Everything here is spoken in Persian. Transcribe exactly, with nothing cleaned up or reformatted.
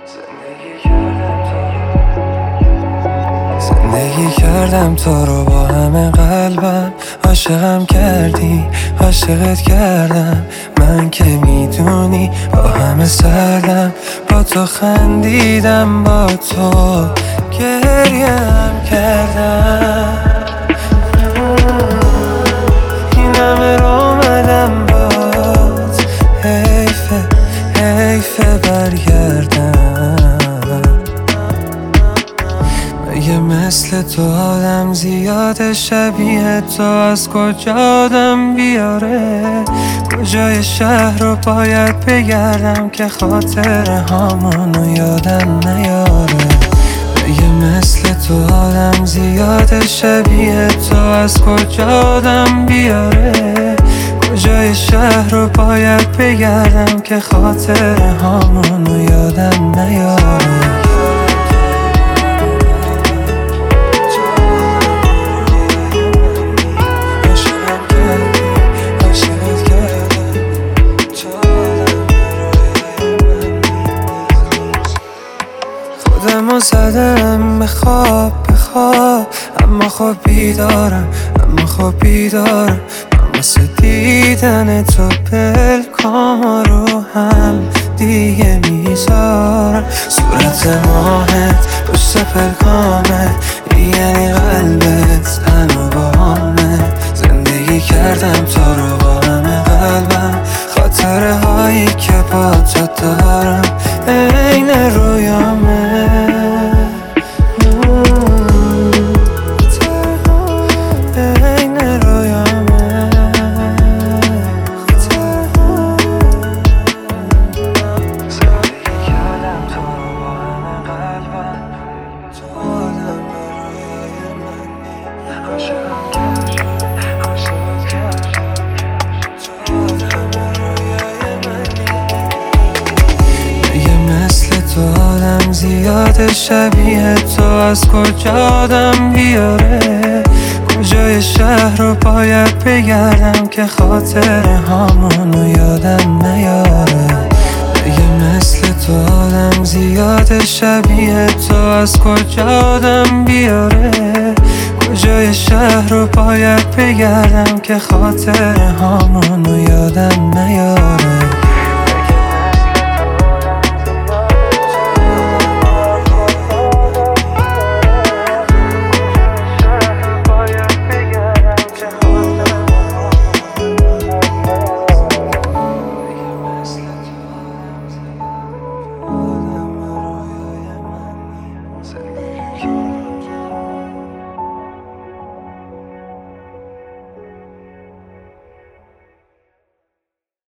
زندگی کردم تو رو با همه قلبم، عاشقم کردی عاشقت کردم، من که میدونی با همه سردم، با تو خندیدم با تو گریم کردم، این همه رو اومدم باز، حیفه حیفه برگردم. مگه مثل تو آدم زیاده شبیه تو از کجا آدم بیاره؟ کجای شهر رو باید بگردم که خاطر هامونو یادم نیاره؟ مگه مثل تو آدم زیاده شبیه تو از کجا آدم بیاره؟ کجای شهر رو باید بگردم که خاطر هامونو یادم نیاره؟ خودمو زدم به خواب به خواب، اما خب بیدارم اما خب بیدارم، من واسه دیدن تو پلکام رو هم دیگه میذارم. صورت ماهت پشت پلکامت یعنی قلبت تنها با همه، زندگی کردم تو رو با همه قلبم، خاطره هایی که با تو دارم عین رویامه. زیاده شبیه تو از کجا آدم بیاره؟ کجای شهر رو باید بگردم که خاطر هامونو یادم نیاره؟ مگه مثل تو آدم زیاده شبیه تو از کجا آدم بیاره؟ کجای شهر رو باید بگردم که خاطر هامونو یادم نیاره؟